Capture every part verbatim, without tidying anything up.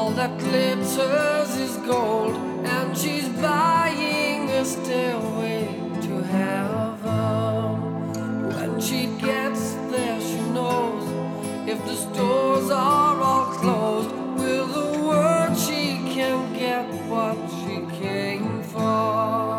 All that glitters is gold, and she's buying a stairway to heaven. When she gets there, she knows if the stores are all closed, with a word she can get what she came for.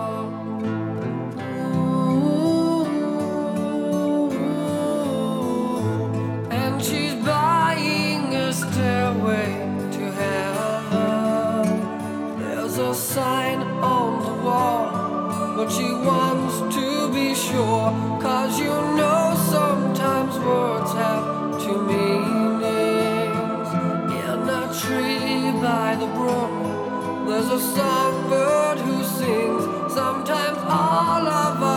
And she's buying a stairway to heaven. There's a sign on the wall, but she wants to be sure, 'cause you know sometimes words have two meanings. In a tree by the brook, there's a songbird who sings. Sometimes all of